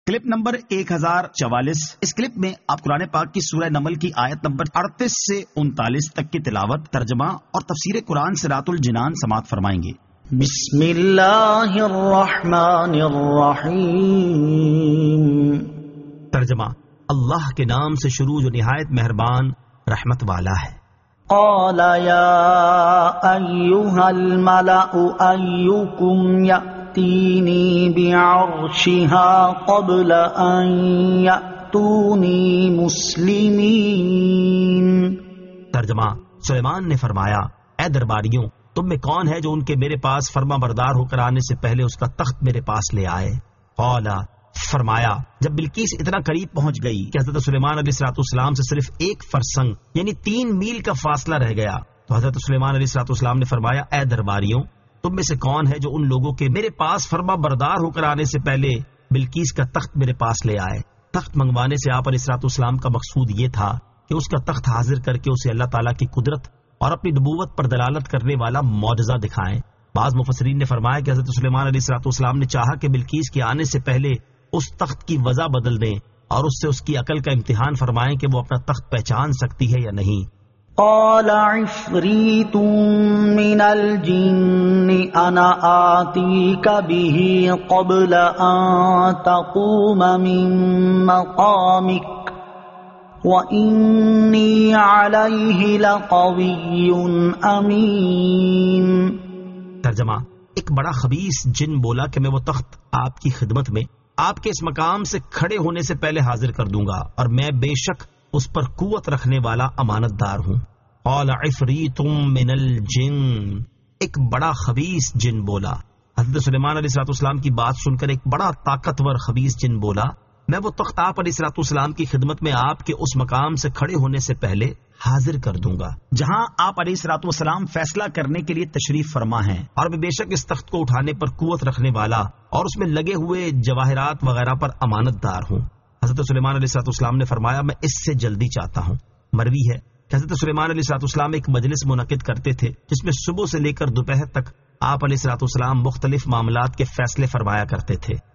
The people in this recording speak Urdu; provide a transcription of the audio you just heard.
Clip number 1044۔ اس کلپ میں آپ قرآن پاک کی سورہ نمل کی آیت نمبر 38 سے 39 تک کی تلاوت، ترجمہ اور تفسیر قرآن صراط الجنان سماعت فرمائیں گے۔ بسم اللہ الرحمن الرحیم۔ ترجمہ: اللہ کے نام سے شروع جو نہایت مہربان رحمت والا ہے۔ قال یا ایھا الملأ ایکم یأتینی بعرشها قبل ان یأتونی مسلمین۔ ترجمہ: سلیمان نے فرمایا، اے درباریوں، تم میں کون ہے جو ان کے میرے پاس فرما بردار ہو کر آنے سے پہلے اس کا تخت میرے پاس لے آئے؟ قال، فرمایا، جب بلقیس اتنا قریب پہنچ گئی کہ حضرت سلیمان علیہ السلام سے صرف ایک فرسنگ یعنی 3 میل کا فاصلہ رہ گیا، تو حضرت سلیمان علیہ السلام نے فرمایا، اے درباریوں، تم میں سے کون ہے جو ان لوگوں کے میرے پاس فرما بردار ہو کر آنے سے پہلے بلقیس کا تخت میرے پاس لے آئے؟ تخت منگوانے سے آپ علیہ السلام کا مقصود یہ تھا کہ اس کا تخت حاضر کر کے اسے اللہ تعالیٰ کی قدرت اور اپنی نبوت پر دلالت کرنے والا معجزہ دکھائیں۔ بعض مفسرین نے فرمایا کہ حضرت سلیمان علیہ السلام نے چاہا کہ بلقیس کے آنے سے پہلے اس تخت کی وضع بدل دیں اور اس سے اس کی عقل کا امتحان فرمائیں کہ وہ اپنا تخت پہچان سکتی ہے یا نہیں۔ قال عفریت من الجن انا آتیک به قبل ان تقوم من مقامک وَإِنِّي عَلَيْهِ لَقَوِيٌّ أَمِينٌ۔ ترجمہ: ایک بڑا خبیث جن بولا کہ میں وہ تخت آپ کی خدمت میں آپ کے اس مقام سے کھڑے ہونے سے پہلے حاضر کر دوں گا، اور میں بے شک اس پر قوت رکھنے والا امانت دار ہوں۔ قال عفریت من الجن، ایک بڑا خبیث جن بولا۔ حضرت سلیمان علیہ السلام کی بات سن کر ایک بڑا طاقتور خبیث جن بولا، میں وہ تخت آپ علیہ السلام کی خدمت میں آپ کے اس مقام سے کھڑے ہونے سے پہلے حاضر کر دوں گا جہاں آپ علیہ السلام فیصلہ کرنے کے لیے تشریف فرما ہیں، اور میں بے شک اس تخت کو اٹھانے پر قوت رکھنے والا اور اس میں لگے ہوئے جواہرات وغیرہ پر امانت دار ہوں۔ حضرت سلیمان علیہ السلام نے فرمایا، میں اس سے جلدی چاہتا ہوں۔ مروی ہے کہ حضرت سلیمان علیہ السلام ایک مجلس منعقد کرتے تھے جس میں صبح سے لے کر دوپہر تک آپ علیہ السلام مختلف معاملات کے فیصلے فرمایا کرتے تھے۔